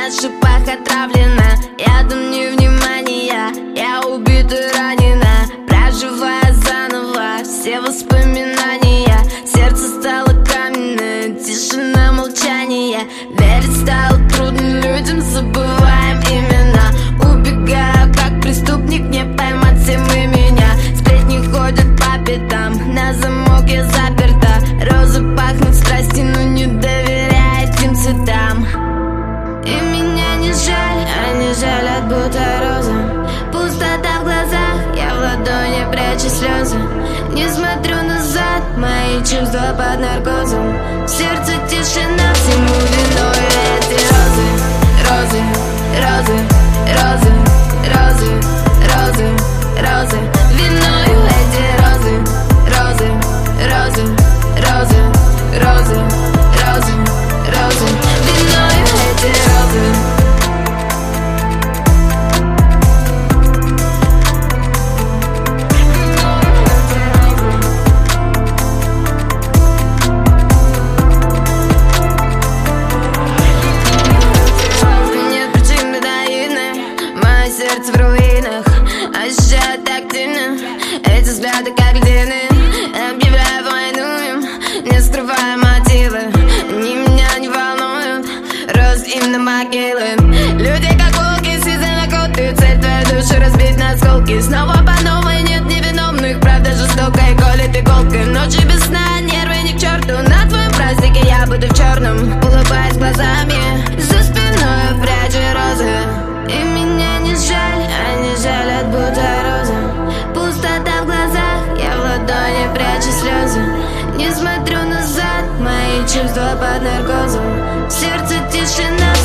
на шипах отравлена ядом невнимания. Я убита и ранена, проживая заново все воспоминания. Сердце стало каменное, тишина, молчание. Верить стало трудно людям, забываем имена. Убегаю, как преступник, не поймать все мы меня. Сплетни ходят по пятам, на замок я заперта. Розы пахнут страсти, но не доверяет им цветам. И меня не жаль, они жалят, будто розы. Пустота в глазах, я в ладони прячу слезы. Не смотрю назад, мои чувства под наркозом. В сердце тишина, всему виной эти розы. Розы, розы, розы, розы, розы, розы. Виною эти розы. Розы, розы, розы, розы, розы, розы. Виною эти розы. Сердце в руинах, ощущаю так сильно эти взгляды, как льдины. Объявляю войну им, не скрывая мотивы. Они меня не волнуют, роз им на могилы. Люди как волки, связаны коты. Цель твоей души разбить на осколки. Снова по новой, нет невиновных. Правда жестокая, колет иголкой. Ночи без сна, нервы ни к черту. На твоем празднике я буду в черном, улыбаясь глазами. За спиной прячу розы. И меня не жаль, они жалят, будто розы. Пустота в глазах, я в ладони прячу слезы. Не смотрю назад, мои чувства под наркозом. В сердце тишина.